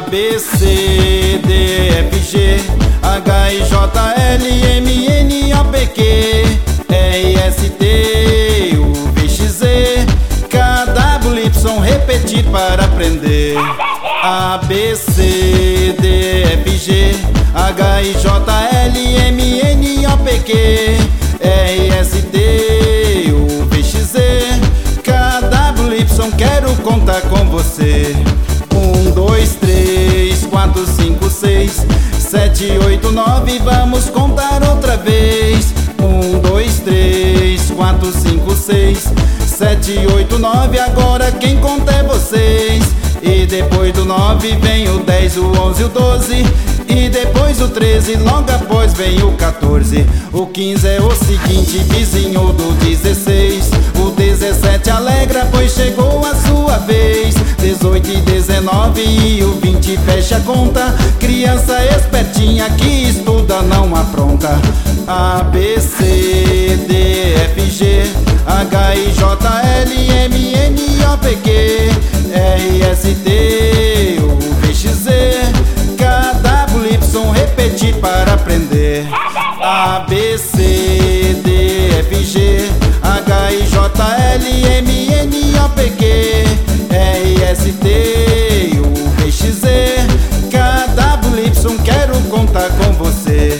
B, C, D, F, G, H, I, J, L, M, N, O, P, Q, R, S, T, U, V, X, Z, K, W, Y, repetir para aprender. A, B, C, D, F, G, H, I, J, L, M, N, O, P, Q, R, S, T, U, V, X, Z, K, W, Y, quero contar com você. 1, 2, 3, 4, 5, 6, 7, 8, 9, vamos contar outra vez. 1, 2, 3, 4, 5, 6, 7, 8, 9, agora quem conta é vocês. E depois do 9 vem o 10, o 11, o 12, e depois o 13, logo após vem o 14. O 15 é o seguinte, vizinho do 16. O 17 alegra, pois chegou a sua vez. 18 e 19 e o 20 fecha a conta. Criança espertinha que estuda não apronta. A, B, C, D, F, G, H, I, J, L, M, N, O, P, Q, R, S, T, U, V, X, Z, K, W, Y, repetir para aprender. A, B, C, D, F, G, H, I, J, L, M, N, O, P, Q, R, S, T, U, V, X, Z, K, W, Y, quero contar com você.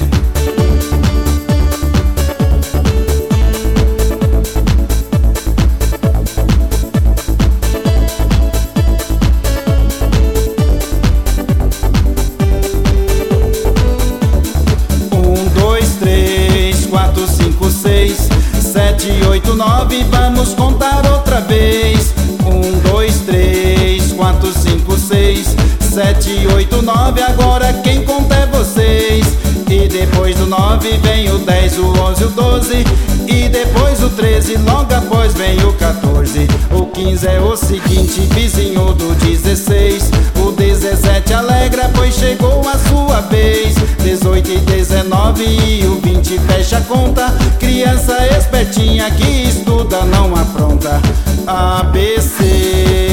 Quatro, 5, 6, 7, 8, 9, vamos contar outra vez. 1, 2, 3, 4, 5, 6, 7, 8, 9, agora quem conta é vocês. E depois do 9 vem o 10, o 11, o 12, e depois o 13, logo após vem o 14. O 15 é o seguinte, vizinho do 16. O 17 alegra, pois chegou a sua vez. 18 e 19 e o 20 fecha a conta. Criança espertinha que estuda não apronta. A, B, C,